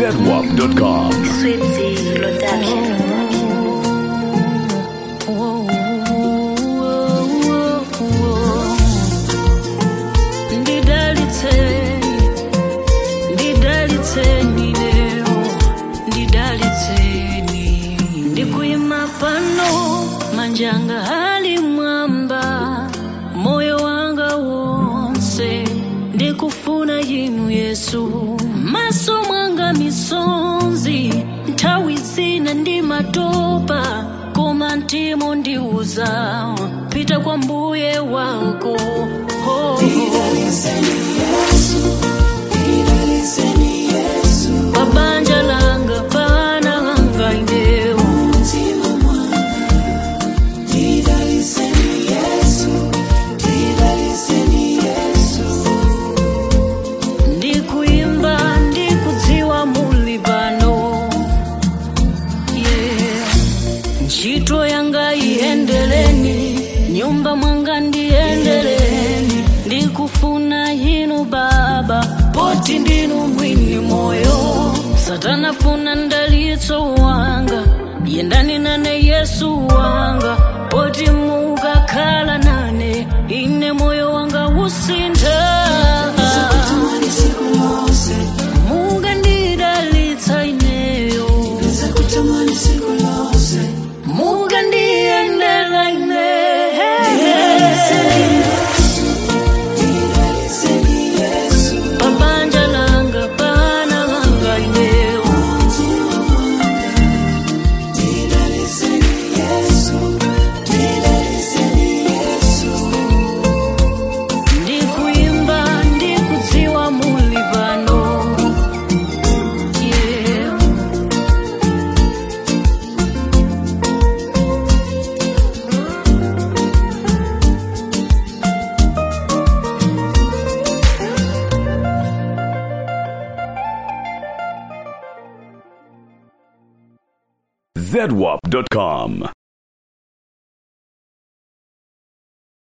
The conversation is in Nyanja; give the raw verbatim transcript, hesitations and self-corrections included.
zedwap dot com. Sweetie Production. Manjanga hali mwamba moyo wanga wonse ndikufuna yinu Yesu maso mwanga misonzi ntawi zina ndi matopa koma ntimo ndiuza pita kwa mbuye wako oh. Nidaliseni Yesu, nidaliseni Yesu babanja langa pana langa indeo Chito yanga iendeleni nyumba mwanga ndiendeleni ndikufuna yinu baba poti ndinu mwini moyo satana funa ndalitso wanga yendani nane Yesu wanga poti muga kala nane ine moyo wanga usinda muga ndidalitsa ineyo kutamani siku lose Muga ndiendela ine Nidaliseni Yesu babanja langa pana langa ineo Nidaliseni Yesu Nidaliseni Yesu ndikuimba ndikudziwa mulibano yeah. zedwap dot com.